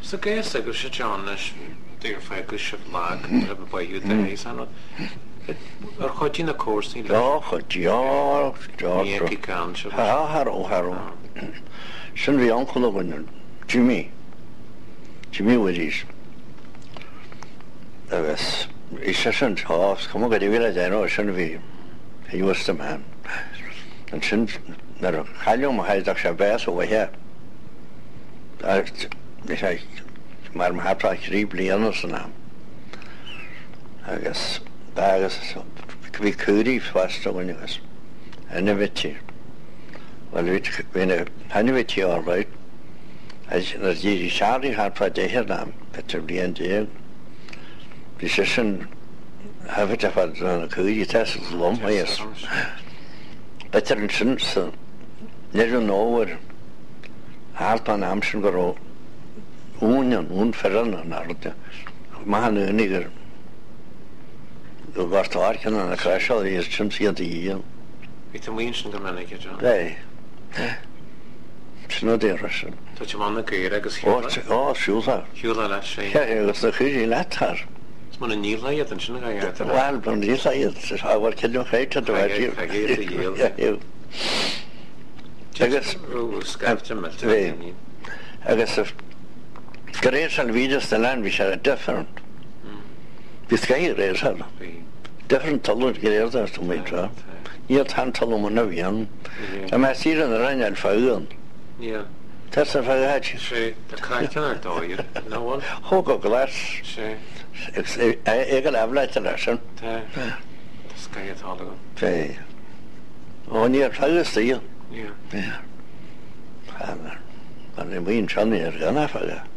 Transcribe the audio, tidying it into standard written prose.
Sa gais agus sé Jonas dear focus of lag have by you the san ar chodí na córsí le chodí can Haró sin bhí anchola bhain Jimmy Willis agus is sé sin táfs cum go bhile déanú sin bhí he was the man an sin nar chailm heideach sé bés ó bhaithe mar hapra rí bliana sanna agus bhí cuaí fásta bhaingus ana bhití bhil bhína hena bhití áráid na ddíirí seaí hapra déhir ná Peter blion déag bhí sé sin hafit a fad na cuaí te lom is Peter an sin sa neidir nóhar hápan am sin go ún ferran an arde mahan uniger go gartáircin an na craisiáil is sin siad íon Bhí tá muoin go minic John sin déire sin Tá te manna gair agus siúla hiúla le sé agus na chuirí letar Is man níl leiad an sinna gair bhil ban ní iad bhar ceú chéite do agus scaibte me agus go réir an víidir den lein bhí sé different bhí cé réir different talú géir tú méidrá íad tan talú na bhíon a me sí an a reinil fáúan te a fáid sé caiitan ar dáir nóhil thó go glas sé ag go lehleite lei sin Scaitá fé ó ní ar fágus íon an i bhíon seannaí ar gan fága